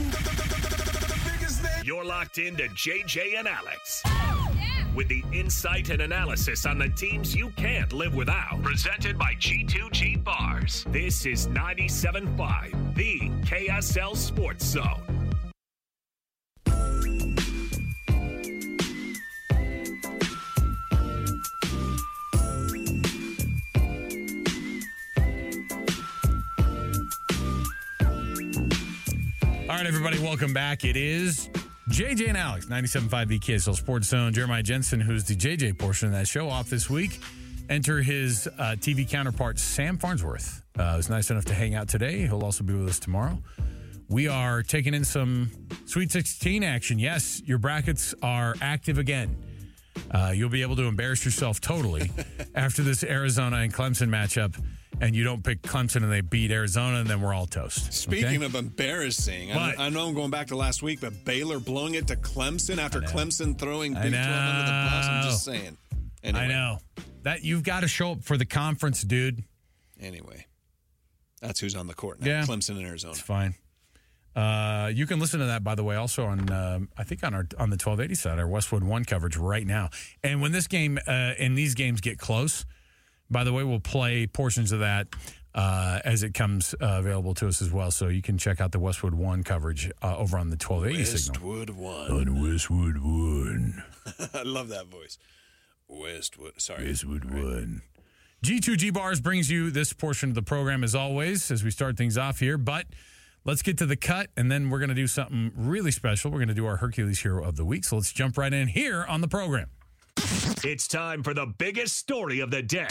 You're locked into JJ and Alex. With the insight and analysis on the teams you can't live without. Presented by G2G Bars. This is 97.5, the KSL Sports Zone. All right, everybody, welcome back. It is JJ and Alex, 97.5 the KSL Sports Zone. Jeremiah Jensen, who's the JJ portion of that show, off this week. Enter his TV counterpart, Sam Farnsworth. Was nice enough to hang out today. He'll also be with us tomorrow. We are taking in some Sweet 16 action. Yes, your brackets are active again. You'll be able to embarrass yourself totally after this Arizona and Clemson matchup. And you don't pick Clemson and they beat Arizona, and then we're all toast. Speaking of embarrassing, I know I'm going back to last week, but Baylor blowing it to Clemson after Clemson throwing Big 12 under the bus. I'm just saying. Anyway. I know. That you've got to show up for the conference, dude. Anyway, that's who's on the court now. Yeah. Clemson and Arizona. It's fine. You can listen to that, by the way, also on I think on the 1280 side, our Westwood One coverage right now. And when this game and these games get close, by the way, we'll play portions of that as it comes available to us as well. So you can check out the Westwood One coverage over on the 1280 signal. Westwood One. On Westwood One. I love that voice. Westwood. Sorry. Westwood One. G2G Bars brings you this portion of the program as always as we start things off here. But let's get to the cut, and then we're going to do something really special. We're going to do our Hercules Hero of the Week. So let's jump right in here on the program. It's time for the biggest story of the day.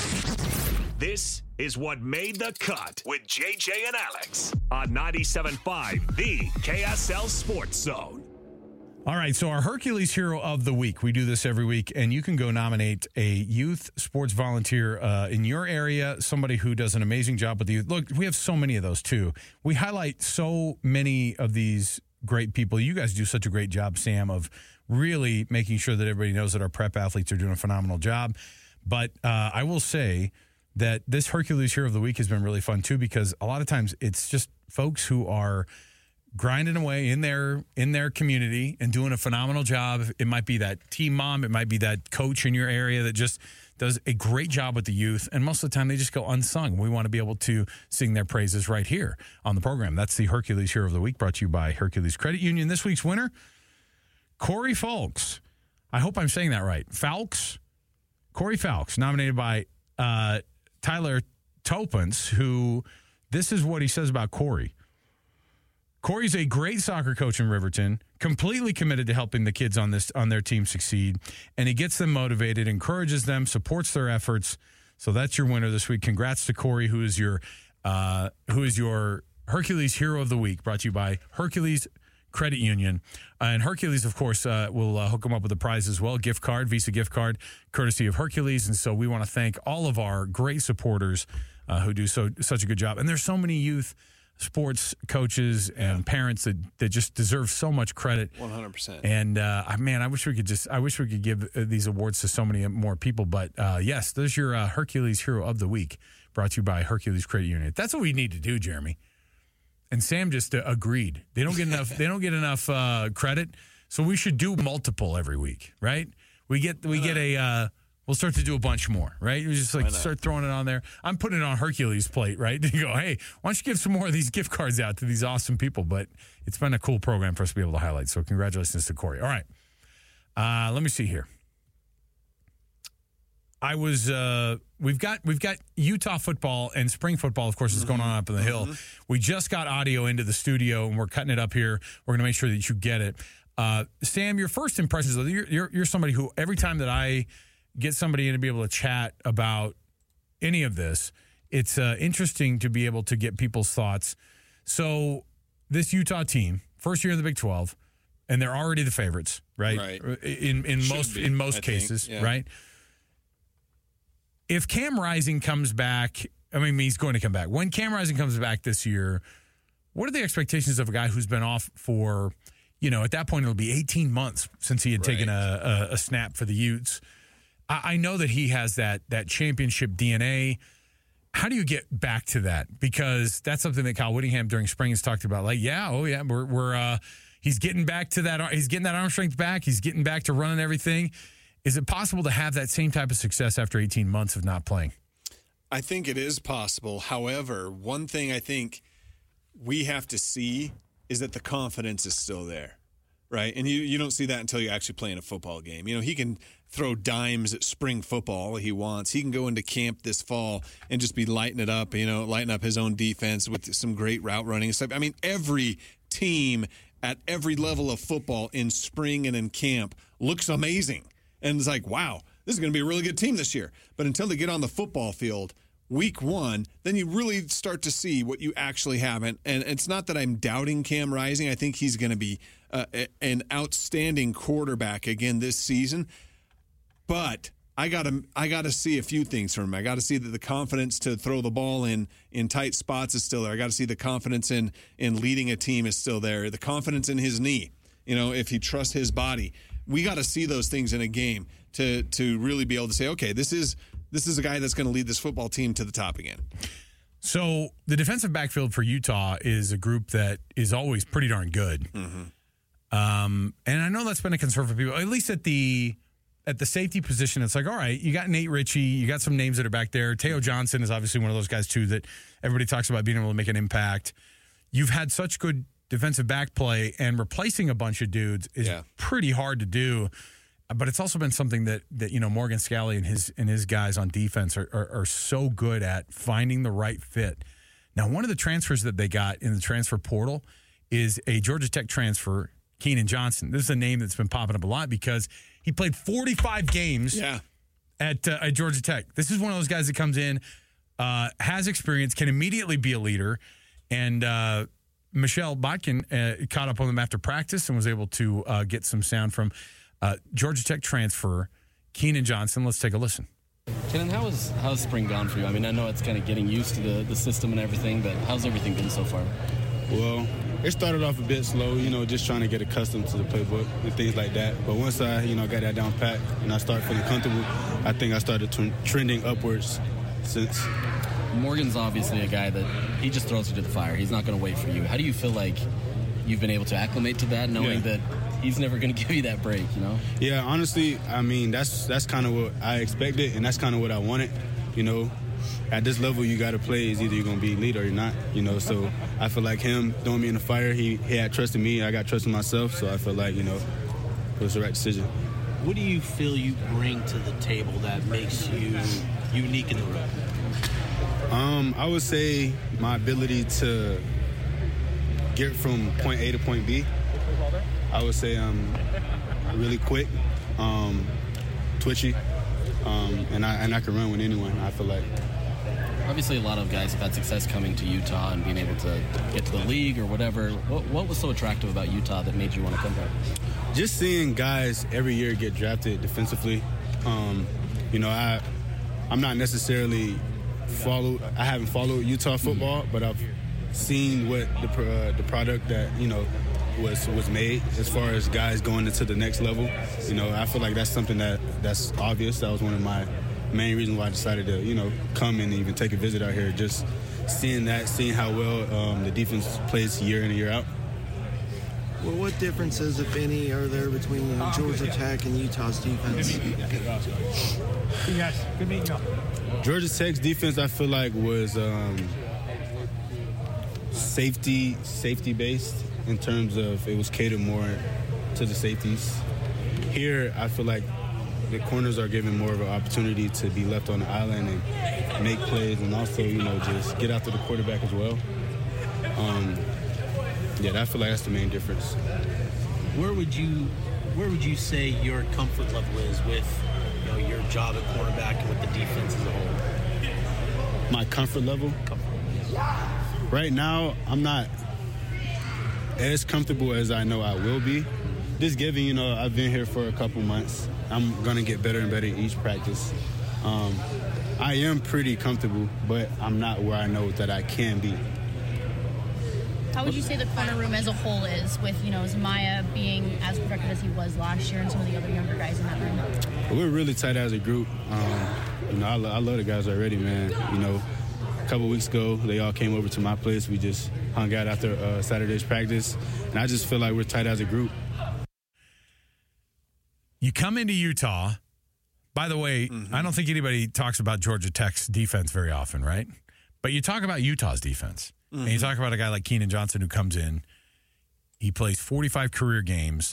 This is what made the cut with JJ and Alex on 97.5, the KSL Sports Zone. All right, so our Hercules Hero of the Week. We do this every week, and you can go nominate a youth sports volunteer in your area, somebody who does an amazing job with the youth. Look, we have so many of those, too. We highlight so many of these great people. You guys do such a great job, Sam, of really making sure that everybody knows that our prep athletes are doing a phenomenal job. But I will say that this Hercules Hero of the Week has been really fun, too, because a lot of times it's just folks who are grinding away in their community and doing a phenomenal job. It might be that team mom. It might be that coach in your area that just does a great job with the youth. And most of the time, they just go unsung. We want to be able to sing their praises right here on the program. That's the Hercules Hero of the Week, brought to you by Hercules Credit Union. This week's winner, Corey Falks. I hope I'm saying that right. Falks? Corey Falks, nominated by Tyler Topance, who, this is what he says about Corey. Corey's a great soccer coach in Riverton, completely committed to helping the kids on their team succeed, and he gets them motivated, encourages them, supports their efforts. So that's your winner this week. Congrats to Corey, who is your Hercules Hero of the Week, brought to you by Hercules Credit Union. And Hercules, of course, will hook them up with a prize as well, gift card, Visa gift card, courtesy of Hercules. And so we want to thank all of our great supporters who do such a good job. And there's so many youth sports coaches and parents that just deserve so much credit. 100%. And man, I wish we could give these awards to so many more people. But yes, there's your Hercules Hero of the Week, brought to you by Hercules Credit Union. That's what we need to do, Jeremy. And Sam just agreed. They don't get enough. They don't get enough credit. So we should do multiple every week, right? We'll start to do a bunch more, right? You just start throwing it on there. I'm putting it on Hercules' plate, right? You go, hey, why don't you give some more of these gift cards out to these awesome people? But it's been a cool program for us to be able to highlight. So congratulations to Corey. All right. Let me see here. We've got Utah football and spring football, of course, is going on up in the hill. We just got audio into the studio and we're cutting it up here. We're going to make sure that you get it. Sam, your first impressions, you're somebody who every time that I get somebody in to be able to chat about any of this, it's interesting to be able to get people's thoughts. So this Utah team, first year in the Big 12, and they're already the favorites, right? Right. In most cases, yeah. Right? If Cam Rising comes back, I mean, he's going to come back. When Cam Rising comes back this year, what are the expectations of a guy who's been off for, at that point, it'll be 18 months since he had taken a snap for the Utes. I know that he has that championship DNA. how do you get back to that? Because that's something that Kyle Whittingham during spring has talked about. Like, we're he's getting back to that. He's getting that arm strength back. He's getting back to running everything. Is it possible to have that same type of success after 18 months of not playing? I think it is possible. However, one thing I think we have to see is that the confidence is still there, right? And you don't see that until you actually play in a football game. He can throw dimes at spring football he wants. He can go into camp this fall and just be lighting it up, lighting up his own defense with some great route running and stuff. I mean, every team at every level of football in spring and in camp looks amazing. And it's like, wow, this is going to be a really good team this year. But until they get on the football field week one, then you really start to see what you actually have. And it's not that I'm doubting Cam Rising. I think he's going to be an outstanding quarterback again this season. But I gotta see a few things from him. I got to see that the confidence to throw the ball in tight spots is still there. I got to see the confidence in leading a team is still there. The confidence in his knee, if he trusts his body. We got to see those things in a game to really be able to say, okay, this is a guy that's going to lead this football team to the top again. So the defensive backfield for Utah is a group that is always pretty darn good. Mm-hmm. And I know that's been a concern for people, at least at the safety position. It's like, all right, you got Nate Ritchie, you got some names that are back there. Teo Johnson is obviously one of those guys too that everybody talks about being able to make an impact. You've had such good defensive back play, and replacing a bunch of dudes is pretty hard to do. But it's also been something that Morgan Scalley and his guys on defense are so good at finding the right fit. Now, one of the transfers that they got in the transfer portal is a Georgia Tech transfer, Keenan Johnson. This is a name that's been popping up a lot because he played 45 games at Georgia Tech. This is one of those guys that comes in, has experience, can immediately be a leader, and Michelle Botkin caught up on them after practice and was able to get some sound from Georgia Tech transfer Keenan Johnson. Let's take a listen. Kenan, how's spring gone for you? I mean, I know it's kind of getting used to the system and everything, but how's everything been so far? Well, it started off a bit slow, just trying to get accustomed to the playbook and things like that. But once I, got that down pat and I started feeling comfortable, I think I started trending upwards since. Morgan's obviously a guy that he just throws you to the fire. He's not going to wait for you. How do you feel like you've been able to acclimate to that, knowing that he's never going to give you that break, Yeah, honestly, I mean, that's kind of what I expected, and that's kind of what I wanted, At this level, you got to play. It's either you're going to be lead or you're not, So I feel like him throwing me in the fire, he had trust in me. I got trust in myself, so I feel like, it was the right decision. What do you feel you bring to the table that makes you unique in the room? I would say my ability to get from point A to point B. I would say I'm really quick, twitchy, and I can run with anyone, I feel like. Obviously, a lot of guys have had success coming to Utah and being able to get to the league or whatever. What was so attractive about Utah that made you want to come back? Just seeing guys every year get drafted defensively. I'm not necessarily I haven't followed Utah football, but I've seen what the product that was made as far as guys going into the next level. I feel like that's something that's obvious. That was one of my main reasons why I decided to come and even take a visit out here. Just seeing how well the defense plays year in and year out. Well, what differences, if any, are there between Georgia Tech and Utah's defense? Yes, good meeting you. Georgia Tech's defense, I feel like, was safety based in terms of it was catered more to the safeties. Here, I feel like the corners are given more of an opportunity to be left on the island and make plays, and also just get after the quarterback as well. I feel like that's the main difference. Where would you say your comfort level is with your job at quarterback and with the defense as a whole? My comfort level? Right now, I'm not as comfortable as I know I will be. Just given, I've been here for a couple months. I'm going to get better and better each practice. I am pretty comfortable, but I'm not where I know that I can be. How would you say the corner room as a whole is with, Zamaya being as productive as he was last year and some of the other younger guys in that room? We're really tight as a group. I love the guys already, man. a couple weeks ago, they all came over to my place. We just hung out after Saturday's practice, and I just feel like we're tight as a group. You come into Utah. By the way, I don't think anybody talks about Georgia Tech's defense very often, right? But you talk about Utah's defense. And you talk about a guy like Keenan Johnson who comes in. He plays 45 career games.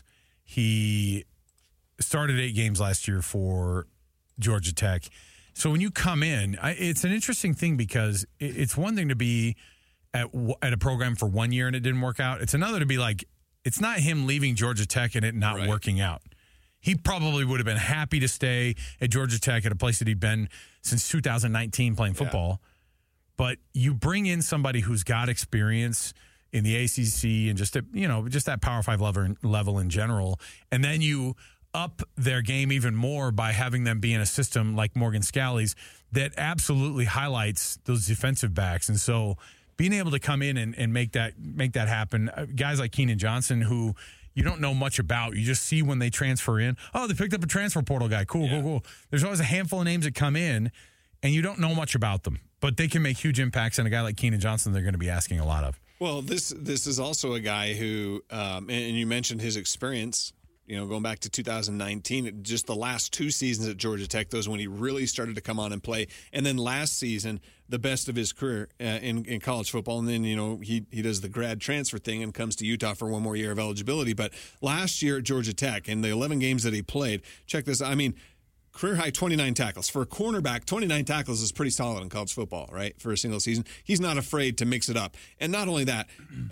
He started 8 games last year for Georgia Tech. So when you come in, it's an interesting thing because it's one thing to be at a program for 1 year and it didn't work out. It's another to be like, it's not him leaving Georgia Tech and it not working out. He probably would have been happy to stay at Georgia Tech at a place that he'd been since 2019 playing football. Yeah. But you bring in somebody who's got experience in the ACC and just that Power 5 level in general, and then you up their game even more by having them be in a system like Morgan Scalley's that absolutely highlights those defensive backs. And so being able to come in and make that happen, guys like Keenan Johnson who you don't know much about. You just see when they transfer in. Oh, they picked up a transfer portal guy. Cool. There's always a handful of names that come in, and you don't know much about them. But they can make huge impacts, and a guy like Keenan Johnson they're going to be asking a lot of. Well, this is also a guy who, and you mentioned his experience, going back to 2019, just the last 2 seasons at Georgia Tech, those when he really started to come on and play. And then last season, the best of his career in college football. And then, he does the grad transfer thing and comes to Utah for 1 more year of eligibility. But last year at Georgia Tech, in the 11 games that he played, check this. I mean, career high 29 tackles. For a cornerback, 29 tackles is pretty solid in college football, right, for a single season. He's not afraid to mix it up. And not only that,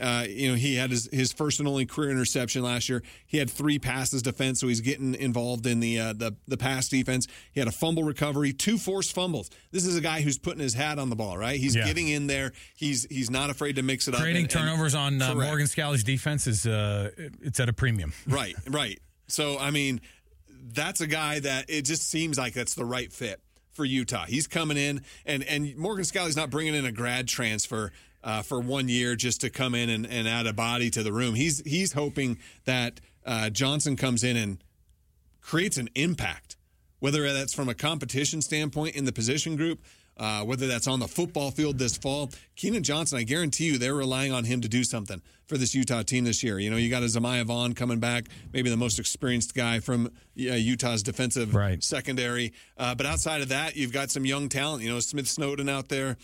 he had his first and only career interception last year. He had 3 passes defense, so he's getting involved in the pass defense. He had a fumble recovery, 2 forced fumbles. This is a guy who's putting his hat on the ball, right? He's getting in there. He's not afraid to mix it up. Creating turnovers on Morgan Scalley's defense is it's at a premium. Right. So, I mean, that's a guy that it just seems like that's the right fit for Utah. He's coming in, and Morgan Scalley's not bringing in a grad transfer for 1 year just to come in and add a body to the room. He's hoping that Johnson comes in and creates an impact, whether that's from a competition standpoint in the position group, whether that's on the football field this fall. Keenan Johnson, I guarantee you they're relying on him to do something for this Utah team this year. You got a Zamiah Vaughn coming back, maybe the most experienced guy from Utah's defensive secondary. But outside of that, you've got some young talent. Smith Snowden out there.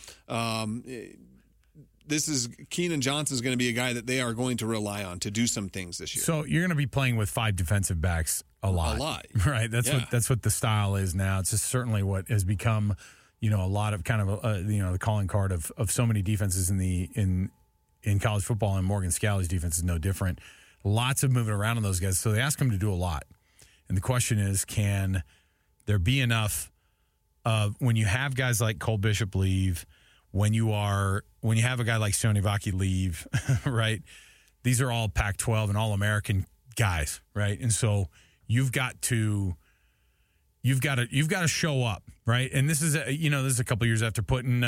Keenan Johnson's going to be a guy that they are going to rely on to do some things this year. So you're going to be playing with 5 defensive backs a lot. Right? That's what the style is now. It's just certainly what has become a lot of kind of the calling card of so many defenses in college football, and Morgan Scalley's defense is no different. Lots of moving around on those guys, so they ask them to do a lot. And the question is, can there be enough of when you have guys like Cole Bishop leave, when you have a guy like Sione Vaki leave, right? These are all Pac-12 and All-American guys, right? And so you've got to show up, right? And this is a couple years after putting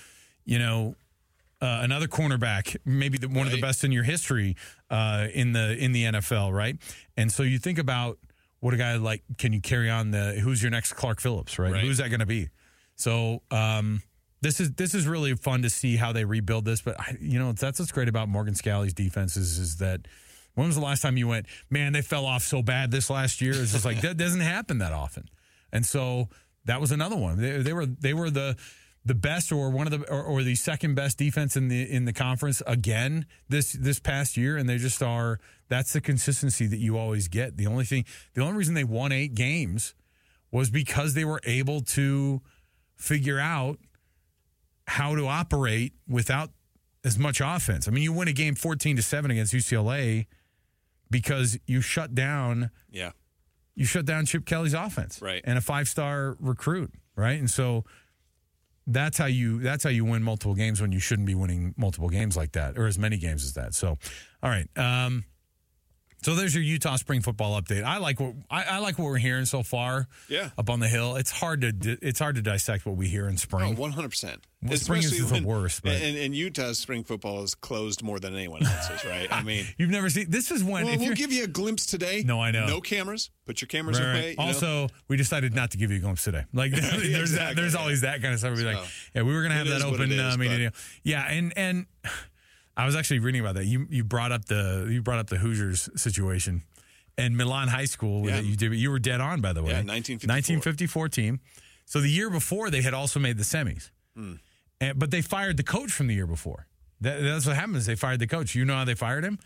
another cornerback, maybe one of the best in your history in the NFL, right? And so you think about what a guy like, can you carry on who's your next Clark Phillips, right? Who's that going to be? So this is really fun to see how they rebuild this. But that's what's great about Morgan Scalley's defense is that. When was the last time you went, man, they fell off so bad this last year? It's just like that doesn't happen that often. And so that was another one. They were the best or one of the second best defense in the conference again this past year, and they just are. That's the consistency that you always get. The only reason they won 8 games was because they were able to figure out how to operate without as much offense. I mean, you win a game 14-7 against UCLA because you shut down Chip Kelly's offense, right, and a 5-star recruit, right? And so that's how you win multiple games when you shouldn't be winning multiple games like that or as many games as that. So, all right, So there's your Utah spring football update. I like what we're hearing so far. Yeah. Up on the hill, it's hard to dissect what we hear in spring. 100%. Well, spring is the worst. But. And Utah's spring football is closed more than anyone else's, right? I mean, you've never seen. This is when we'll give you a glimpse today. No, I know. No cameras. Put your cameras away. Also, we decided not to give you a glimpse today. Like there's exactly. There's always that kind of stuff. We'd be like, yeah, we were gonna have that open media deal. Yeah, and I was actually reading about that. You brought up the Hoosiers situation. And Milan High School, that you were dead on, by the way. Yeah, 1954 team. So the year before, they had also made the semis. But they fired the coach from the year before. That's what happened is they fired the coach. You know how they fired him?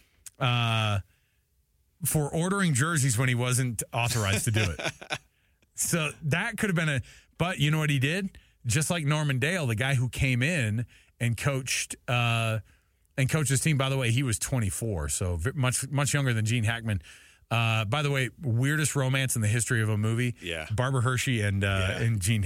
For ordering jerseys when he wasn't authorized to do it. So that could have been but you know what he did? Just like Norman Dale, the guy who came in and coached his team. By the way, he was 24, so much younger than Gene Hackman. By the way, weirdest romance in the history of a movie. Yeah, Barbara Hershey and Gene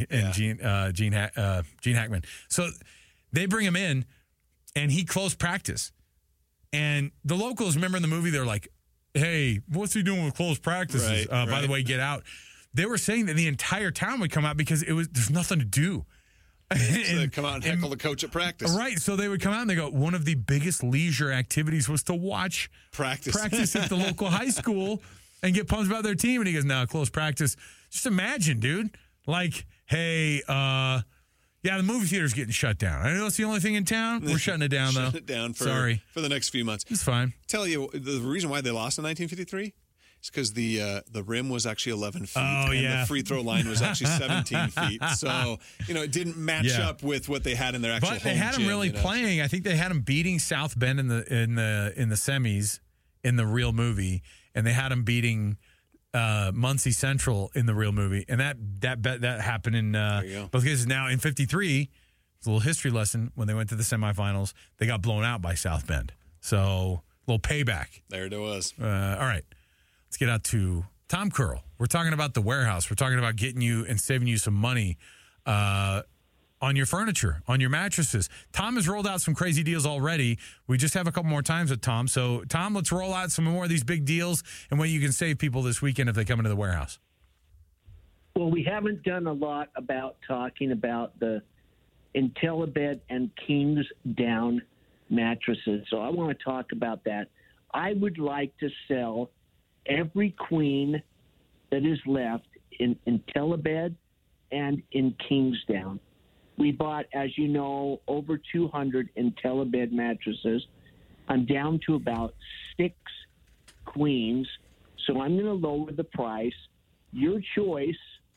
Hackman. So they bring him in, and he closed practice. And the locals, remember in the movie, they're like, "Hey, what's he doing with closed practices? By the way, get out." They were saying that the entire town would come out because there's nothing to do. So they'd come out and heckle the coach at practice. Right. So they would come out and they go, one of the biggest leisure activities was to watch practice at the local high school and get pumped about their team. And he goes, no, close practice. Just imagine, dude. Like, hey, the movie theater's getting shut down. I know it's the only thing in town. We're shutting it down, though. Shutting it down for the next few months. It's fine. Tell you, the reason why they lost in 1953 is because the rim was actually 11 feet. Oh, and the free throw line was actually 17 feet. So, it didn't match up with what they had in their actual But they had home them really playing. I think they had them beating South Bend in the semis in the real movie, and they had them beating Muncie Central in the real movie. And that happened in both cases. Now, in 53, it's a little history lesson. When they went to the semifinals, they got blown out by South Bend. So, a little payback. There it was. All right. Let's get out to Tom Curl. We're talking about the warehouse. We're talking about getting you and saving you some money on your furniture, on your mattresses. Tom has rolled out some crazy deals already. We just have a couple more times with Tom. So, Tom, let's roll out some more of these big deals and what you can save people this weekend if they come into the warehouse. Well, we haven't done a lot about talking about the IntelliBed and Kings Down mattresses. So I want to talk about that. I would like to sell every queen that is left in IntelliBed and in Kingsdown. We bought, as you know, over 200 IntelliBed mattresses. I'm down to about 6 queens, so I'm going to lower the price. Your choice,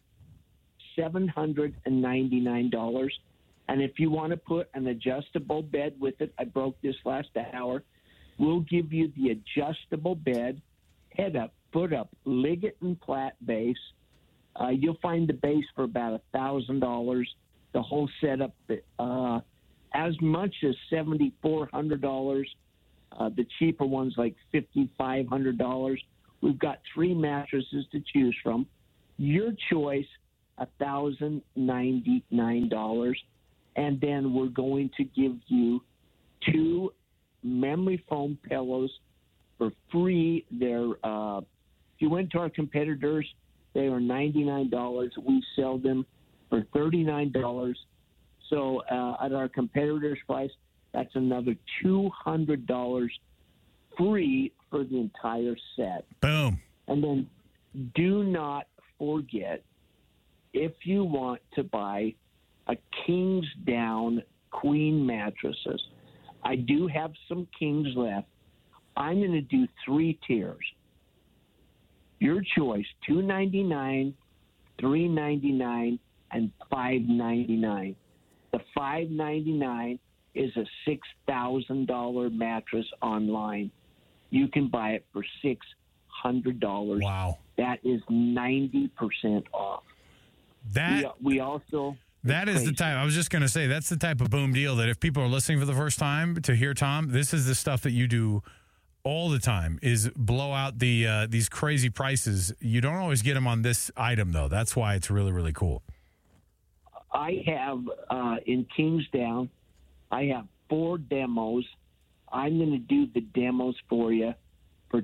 $799. And if you want to put an adjustable bed with it, I broke this last hour, we'll give you the adjustable bed, head up, foot up, Liggett and Platt base. You'll find the base for about $1,000. The whole setup, as much as $7,400. The cheaper ones like $5,500. We've got 3 mattresses to choose from. Your choice, $1,099. And then we're going to give you 2 memory foam pillows for free. They're if you went to our competitors, they are $99. We sell them for $39. So at our competitors' price, that's another $200 free for the entire set. Boom. And then do not forget, if you want to buy a Kings Down queen mattresses, I do have some Kings left. I'm going to do 3 tiers. Your choice, $299, $399, and $599. The $599 is a $6,000 mattress online. You can buy it for $600. Wow. That is 90% off. We also... That is the type, I was just going to say, that's the type of boom deal that if people are listening for the first time to hear Tom, this is the stuff that you do all the time, is blow out these crazy prices. You don't always get them on this item, though. That's why it's really, really cool. I have, in Kingsdown, I have 4 demos. I'm going to do the demos for you for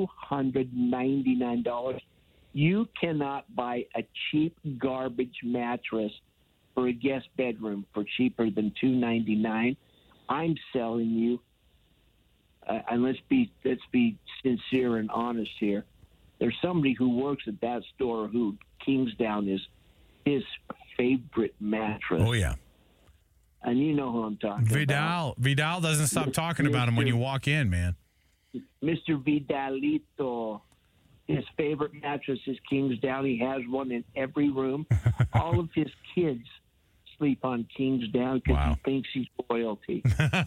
$299. You cannot buy a cheap garbage mattress for a guest bedroom for cheaper than $299. I'm selling you, and let's be sincere and honest here. There's somebody who works at that store who Kingsdown is his favorite mattress. Oh, yeah. And you know who I'm talking about. Vidal doesn't stop talking about him when you walk in, man. Mr. Vidalito. His favorite mattress is Kingsdown. He has one in every room. All of his kids sleep on Kingsdown because he thinks he's royalty.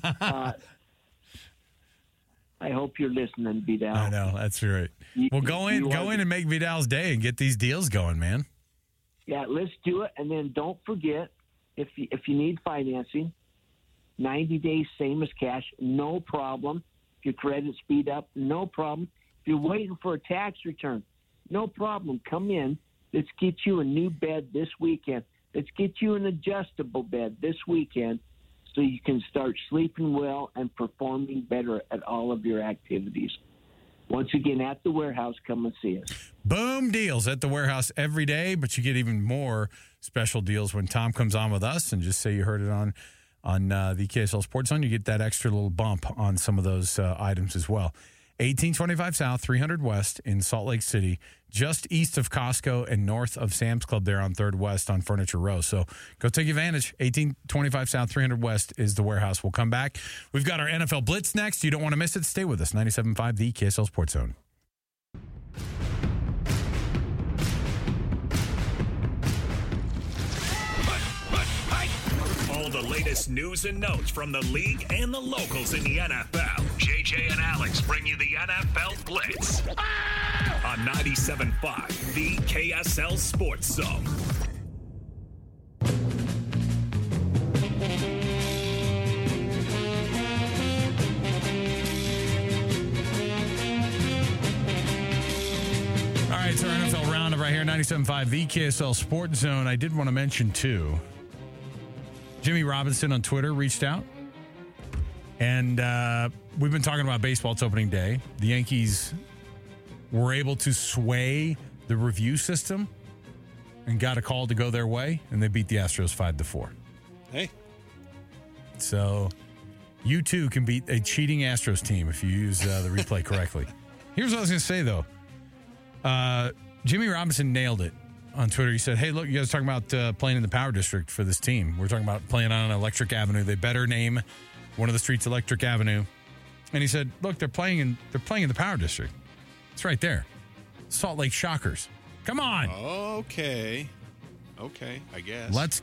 I hope you're listening, Vidal. I know, that's right. Well, go in and make Vidal's day and get these deals going, man. Yeah, let's do it. And then don't forget, if you need financing, 90 days, same as cash, no problem. If your credit speed up, no problem. If you're waiting for a tax return, no problem. Come in. Let's get you a new bed this weekend. Let's get you an adjustable bed this weekend so you can start sleeping well and performing better at all of your activities. Once again, at the warehouse, come and see us. Boom deals at the warehouse every day, but you get even more special deals when Tom comes on with us, and just say you heard it on the KSL Sports Zone. You get that extra little bump on some of those items as well. 1825 South, 300 West in Salt Lake City, just east of Costco and north of Sam's Club there on 3rd West on Furniture Row. So go take advantage. 1825 South, 300 West is the warehouse. We'll come back. We've got our NFL Blitz next. You don't want to miss it. Stay with us. 97.5, the KSL Sports Zone. All the latest news and notes from the league and the locals in the NFL. JJ and Alex bring you the NFL Blitz on 97.5, the KSL Sports Zone. All right, it's our NFL Roundup right here, 97.5, the KSL Sports Zone. I did want to mention, too, Jimmy Robinson on Twitter reached out, and we've been talking about baseball. It's opening day. The Yankees were able to sway the review system and got a call to go their way, and they beat the Astros 5-4. Hey. So you, too, can beat a cheating Astros team if you use the replay correctly. Here's what I was going to say, though. Jimmy Robinson nailed it. On Twitter, he said, hey, look, you guys are talking about playing in the Power District for this team. We're talking about playing on Electric Avenue. They better name one of the streets Electric Avenue. And he said, look, they're playing in the Power District. It's right there. Salt Lake Shockers. Come on. Okay, I guess. Let's...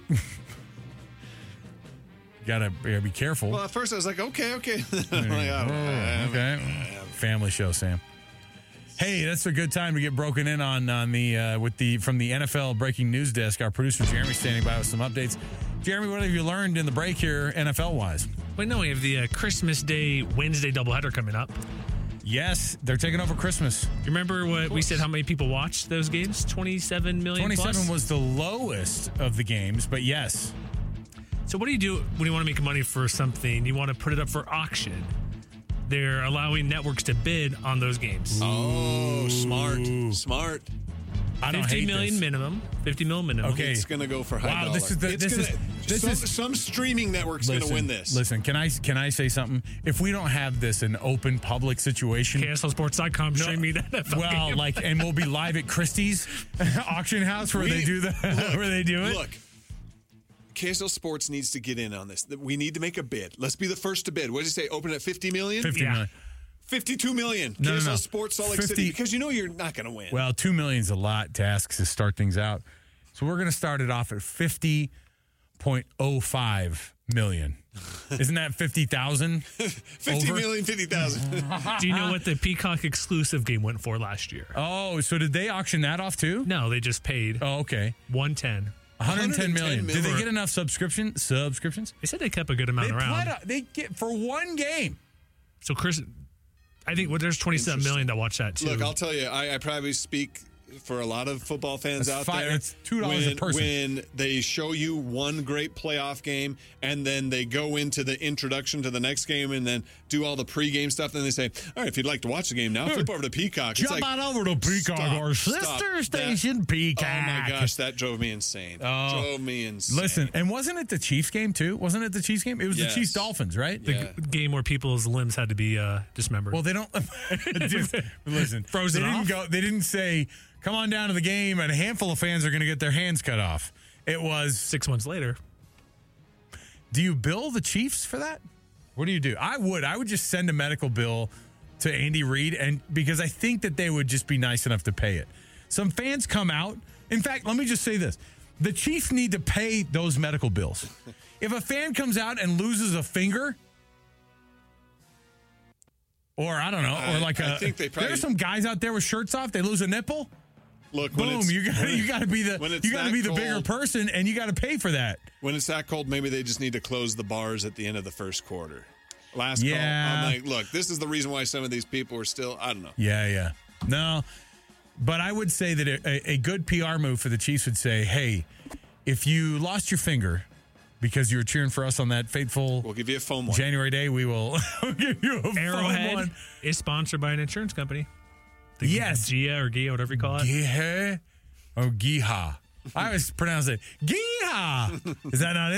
Gotta be careful. Well, at first I was like, okay. Okay. Family show, Sam. Hey, that's a good time to get broken in on the from the NFL breaking news desk. Our producer Jeremy standing by with some updates. Jeremy, what have you learned in the break here, NFL wise? Well, no, we have the Christmas Day Wednesday doubleheader coming up. Yes, they're taking over Christmas. Do you remember what we said? How many people watched those games? 27 million. 27 plus? Was the lowest of the games, but yes. So what do you do when you want to make money for something? You want to put it up for auction. They're allowing networks to bid on those games. Oh, smart. I don't 50 hate million this. minimum. 50 million minimum. Okay, it's going to go for high dollar. Some streaming network's going to win this. Listen, can I say something? If we don't have this an open public situation, KSLSports.com streaming that NFL game. and we'll be live at Christie's auction house where they do it. Look. KSL Sports needs to get in on this. We need to make a bid. Let's be the first to bid. What did you say? Open at 50 million? 50 million. 52 million. No, KSL no. Sports Salt Lake City. Because you know you're not going to win. Well, 2 million is a lot to ask to start things out. So we're going to start it off at 50.05 million. Isn't that 50,000? 50 million, 50,000. Do you know what the Peacock exclusive game went for last year? Oh, so did they auction that off too? No, they just paid. Oh, okay. 110. 110 million. Did they get enough subscriptions? They said they kept a good amount around. They get for one game. So, Chris, I think there's 27 million that watch that too. Look, I'll tell you, I probably speak for a lot of football fans That's out there. It's $2 a person. When they show you one great playoff game and then they go into the introduction to the next game and then do all the pregame stuff, then they say, all right, if you'd like to watch the game now, flip over to Peacock. Jump on over to Peacock, our sister station, Peacock. Oh, my gosh, that drove me insane. Drove me insane. Listen, and wasn't it the Chiefs game, too? Wasn't it the Chiefs game? It was the Chiefs-Dolphins, right? The game where people's limbs had to be dismembered. Well, they don't... listen, frozen off? They didn't say, come on down to the game, and a handful of fans are going to get their hands cut off. It was... 6 months later. Do you bill the Chiefs for that? What do you do? I would just send a medical bill to Andy Reid, and because I think that they would just be nice enough to pay it. Some fans come out. In fact, let me just say this. The Chiefs need to pay those medical bills. If a fan comes out and loses a finger, or I don't know, or like I think they probably, there's some guys out there with shirts off, they lose a nipple. Look, boom! You got to be the bigger person, and you got to pay for that. When it's that cold, maybe they just need to close the bars at the end of the first quarter. Last call. Yeah. I'm like, look, this is the reason why some of these people are still. I don't know. Yeah. No, but I would say that a good PR move for the Chiefs would say, hey, if you lost your finger because you were cheering for us on that fateful, we'll give you a foam one. January day, we will give you a Arrowhead foam one. Is sponsored by an insurance company. Yes. Gia or Gia, whatever you call it. Gia or Giha. I always pronounce it Giha. Is that not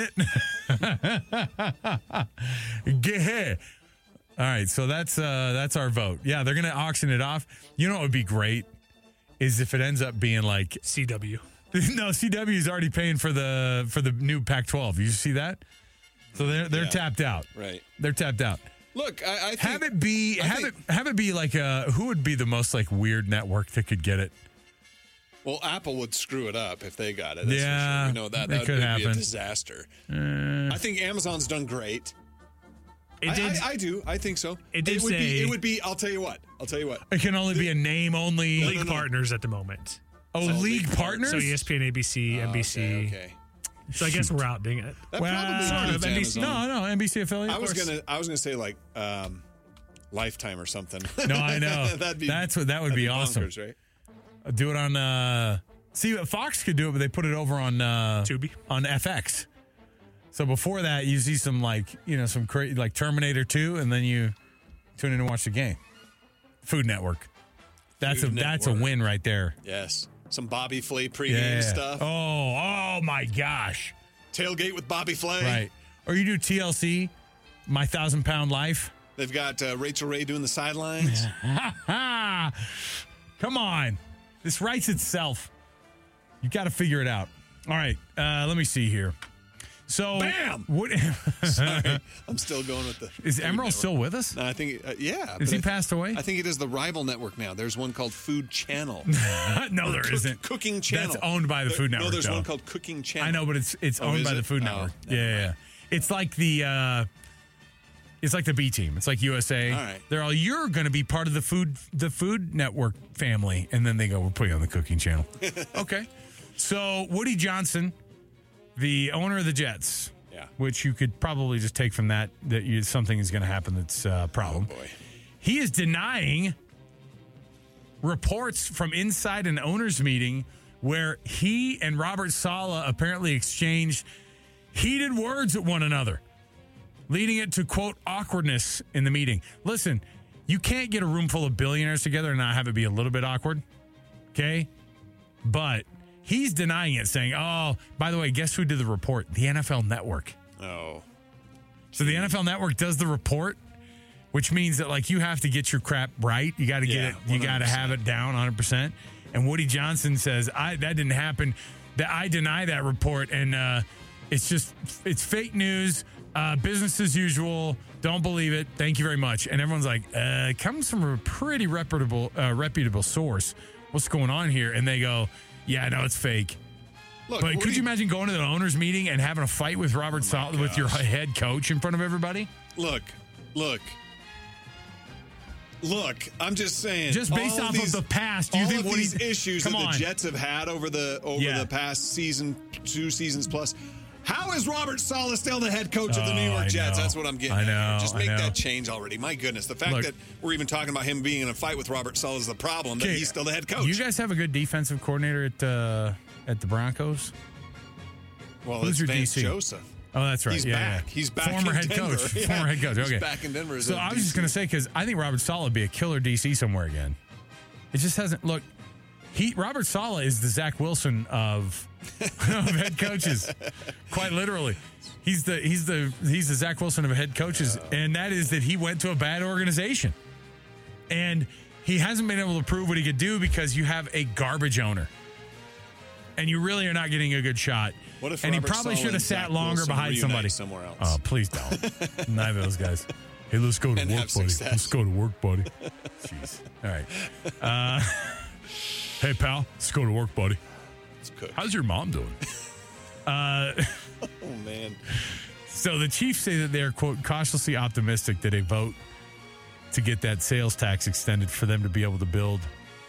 it? Giha. All right, so that's our vote. Yeah, they're going to auction it off. You know what would be great is if it ends up being like CW. No, CW is already paying for the new Pac-12. You see that? So they're tapped out. Right. They're tapped out. Look, I think, have it be like who would be the most like weird network that could get it? Well, Apple would screw it up if they got it. That's yeah, for sure. We know that could would happen. be a disaster. I think Amazon's done great. I do. I think so. It would be. I'll tell you what. It can only be a name only. League partners at the moment. Oh, league partners. So ESPN, ABC, NBC. Okay. So I guess we're out. Dang it. That probably includes NBC. Amazon. No, NBC affiliate. I was gonna say like Lifetime or something. No, I know. that would be awesome. Bonkers, right? Do it on. See, Fox could do it, but they put it over on Tubi on FX. So before that, you see some like Terminator 2, and then you tune in and watch the game. Food Network. That's a win right there. Yes. Some Bobby Flay pregame stuff. Oh my gosh. Tailgate with Bobby Flay. Right. Or you do TLC, My 1,000-Pound Life. They've got Rachel Ray doing the sidelines. Come on. This writes itself. You got to figure it out. All right. Let me see here. So, bam! Sorry, I'm still going with the. Is Emerald still with us? No, I think, yeah. Is he passed away? I think it is the rival network now. There's one called Food Channel. No, there isn't. Cooking Channel. That's owned by the Food Network. No, there's one called Cooking Channel. I know, but it's owned by the Food Network. Yeah. It's like the. It's like the B team. It's like USA. All right. They're all, you're going to be part of the Food Network family, and then they go, we're putting on the Cooking Channel. Okay. So Woody Johnson, the owner of the Jets, which you could probably just take from that something is going to happen that's a problem. Oh boy. He is denying reports from inside an owners meeting where he and Robert Saleh apparently exchanged heated words at one another, leading it to, quote, awkwardness in the meeting. Listen, you can't get a room full of billionaires together and not have it be a little bit awkward, okay? But he's denying it, saying, oh, by the way, guess who did the report? The NFL Network. Oh. So the NFL Network does the report, which means that, like, you have to get your crap right. You got to get it. You got to have it down 100%. And Woody Johnson says, that didn't happen. That I deny that report, and it's fake news. Business as usual. Don't believe it. Thank you very much. And everyone's like, it comes from a pretty reputable source. What's going on here? And they go, yeah, no, it's fake. Look, but could you imagine going to the owners meeting and having a fight with Robert Saleh, with your head coach in front of everybody? Look. I'm just saying. Just based off of the past, do you think these issues that the Jets have had over the past season, 2 seasons plus, How is Robert Saleh still the head coach of the New York Jets? That's what I'm getting at here. Just make that change already. My goodness. The fact that we're even talking about him being in a fight with Robert Saleh is the problem, that he's still the head coach. You guys have a good defensive coordinator at the Broncos? Well, who's your Vance DC? Joseph. Oh, that's right. He's back. Yeah. He's back Former in head Denver. coach. Yeah. Former head coach. Okay. He's back in Denver. So I was just going to say, because I think Robert Saleh would be a killer DC somewhere again. It just hasn't. Look, Robert Saleh is the Zach Wilson of head coaches, quite literally. He's the Zach Wilson of head coaches, and that is that he went to a bad organization, and he hasn't been able to prove what he could do because you have a garbage owner, and you really are not getting a good shot. What if and Robert he probably Saleh should have and sat Zach longer Wilson behind reunite somebody somewhere else? Oh, please don't. Neither of those guys. Hey, let's go to And work, have buddy. success. Let's go to work, buddy. Jeez. All right. Hey, pal. Let's go to work, buddy. Let's cook. How's your mom doing? Oh, man. So the Chiefs say that they're, quote, cautiously optimistic that a vote to get that sales tax extended for them to be able to build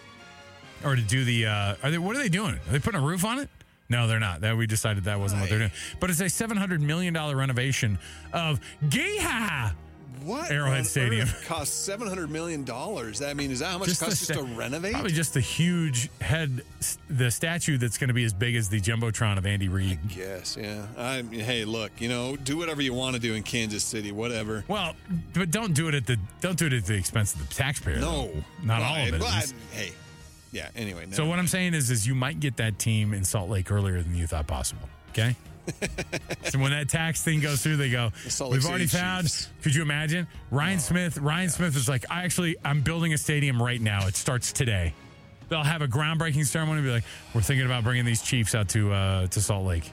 or to do the what are they doing? Are they putting a roof on it? No, they're not. We decided that wasn't what they're doing. But it's a $700 million renovation of Geha What Arrowhead on Stadium. earth costs $700 million? I mean, is that how much it costs just to renovate? Probably just the huge the statue that's going to be as big as the Jumbotron of Andy Reid. Yes, yeah. Hey, look, do whatever you want to do in Kansas City, whatever. Well, but don't do it at the expense of the taxpayer. No, not all of it. Hey, yeah. Anyway, so what I'm saying is you might get that team in Salt Lake earlier than you thought possible. Okay. So when that tax thing goes through, they go, we've already found. Chiefs. Could you imagine? Ryan Smith is like, I'm building a stadium right now. It starts today. They'll have a groundbreaking ceremony and be like, we're thinking about bringing these Chiefs out to Salt Lake.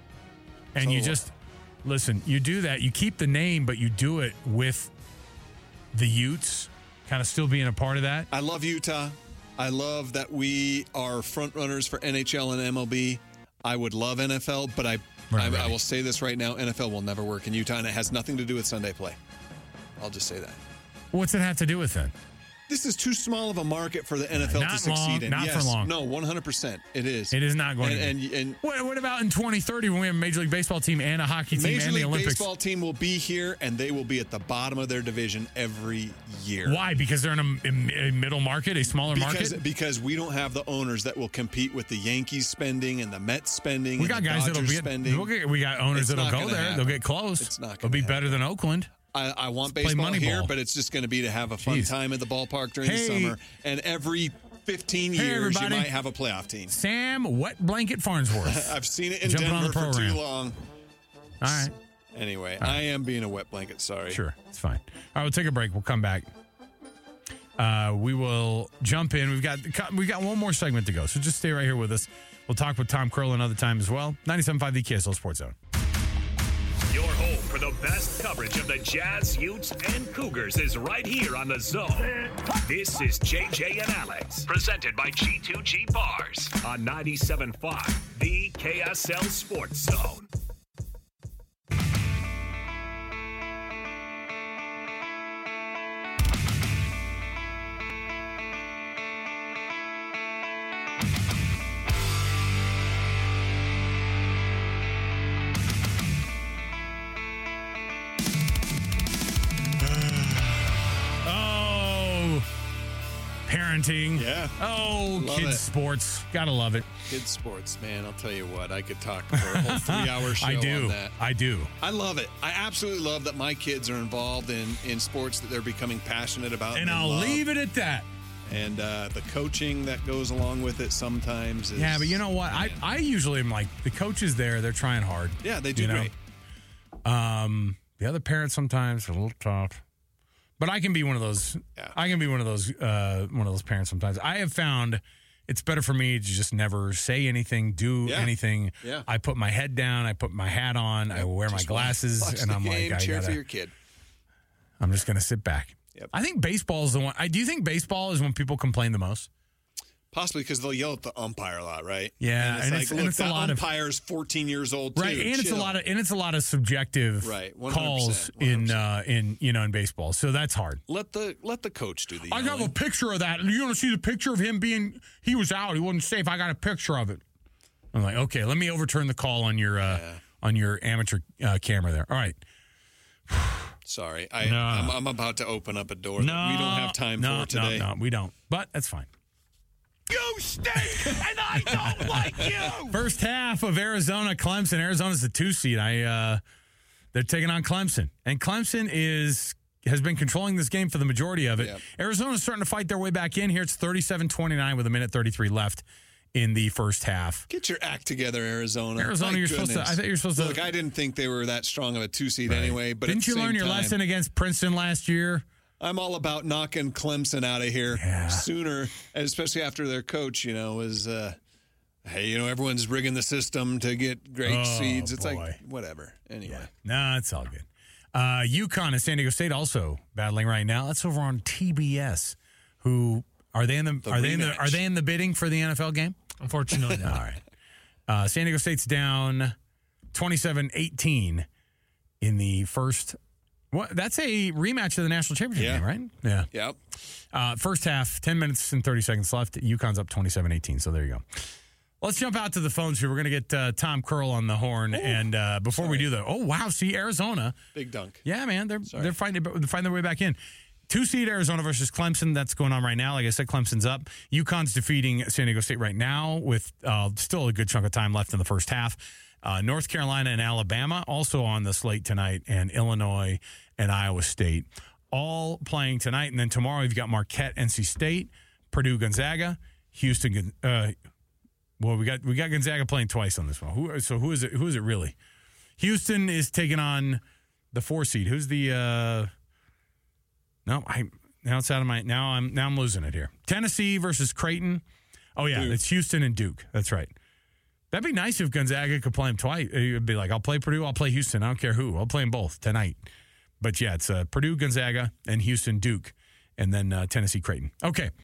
And you just, listen, you do that. You keep the name, but you do it with the Utes kind of still being a part of that. I love Utah. I love that we are front runners for NHL and MLB. I would love NFL, but I will say this right now, NFL will never work in Utah, and it has nothing to do with Sunday play. I'll just say that. What's it have to do with then? This is too small of a market for the NFL to succeed in. Not for long. No, 100%. It is. It is not going to be. And what about in 2030 when we have a Major League Baseball team and a hockey team and the Olympics? Major League Baseball team will be here, and they will be at the bottom of their division every year. Why? Because they're in a middle market, a smaller market? Because we don't have the owners that will compete with the Yankees spending and the Mets spending. We got guys that'll be spending. We got owners that'll go there. Happen. They'll get close. It's not. They'll be better than Oakland. I want baseball here, but it's just going to be to have a fun time at the ballpark during the summer. And every 15 years, you might have a playoff team. Sam Wet Blanket Farnsworth. I've seen it in Denver for too long. All right. Anyway, I am being a wet blanket. Sorry. Sure. It's fine. All right, we'll take a break. We'll come back. We will jump in. We've got one more segment to go, so just stay right here with us. We'll talk with Tom Curl another time as well. 97.5 the KSL Sports Zone. Your home for the best coverage of the Jazz, Utes, and Cougars is right here on The Zone. This is JJ and Alex, presented by G2G Bars on 97.5, the KSL Sports Zone. Parenting. Yeah. Oh, love kids it. Sports. Gotta love it. Kids sports, man. I'll tell you what. I could talk for a whole 3-hour show on that. I do. I love it. I absolutely love that my kids are involved in sports that they're becoming passionate about. And I'll leave it at that. And the coaching that goes along with it sometimes is... Yeah, but you know what? I usually am like, the coaches there, they're trying hard. Yeah, they do great. The other parents sometimes are a little tough. But I can be one of those. Yeah. I can be one of those parents sometimes. I have found it's better for me to just never say anything, do anything. Yeah. I put my head down. I put my hat on. I wear my glasses, and I'm like, cheer for your kid. I'm just gonna sit back. Yep. I think baseball is the one. Do you think baseball is when people complain the most? Possibly because they'll yell at the umpire a lot, right? Yeah, and it's like, look, that umpire's 14 years old too. Right, and it's a lot of subjective calls in baseball. So that's hard. Let the coach do the I yelling. have a picture of that. You want to see the picture of him he was out. He wasn't safe. I got a picture of it. I'm like, okay, let me overturn the call on your on your amateur camera there. All right. Sorry, I'm about to open up a door that we don't have time for today. No, we don't. But that's fine. You stink, and I don't like you. First half of Arizona Clemson. Arizona's the 2 seed. They're taking on Clemson, and Clemson has been controlling this game for the majority of it. Yep. Arizona's starting to fight their way back in here. It's 37-29 with 1:33 left in the first half. Get your act together, Arizona. Arizona, My you're supposed to. I thought you were supposed to. Look, I didn't think they were that strong of a 2 seed anyway. But didn't you learn your lesson against Princeton last year? I'm all about knocking Clemson out of here sooner, and especially after their coach, was, hey, everyone's rigging the system to get great seeds. It's like, whatever. Anyway. No, it's all good. UConn and San Diego State also battling right now. That's over on TBS. Who are they in the bidding for the NFL game? Unfortunately, all right. San Diego State's down 27-18 in the first. What? That's a rematch of the national championship game, right? Yeah. Yep. First half, 10 minutes and 30 seconds left. UConn's up 27-18. So there you go. Let's jump out to the phones here. We're going to get Tom Curl on the horn. And before we do that, see, Arizona. Big dunk. Yeah, man. They're fighting their way back in. 2 seed Arizona versus Clemson. That's going on right now. Like I said, Clemson's up. UConn's defeating San Diego State right now with still a good chunk of time left in the first half. North Carolina and Alabama also on the slate tonight, and Illinois and Iowa State all playing tonight. And then tomorrow you've got Marquette, NC State, Purdue, Gonzaga, Houston. We got Gonzaga playing twice on this one. Who is it? Who is it really? Houston is taking on the 4 seed. Who's the? Now it's out of my. Now I'm losing it here. Tennessee versus Creighton. Oh yeah, Duke. It's Houston and Duke. That's right. That'd be nice if Gonzaga could play them twice. It'd be like, I'll play Purdue, I'll play Houston. I don't care who. I'll play them both tonight. But yeah, it's Purdue, Gonzaga, and Houston, Duke, and then Tennessee, Creighton. Okay.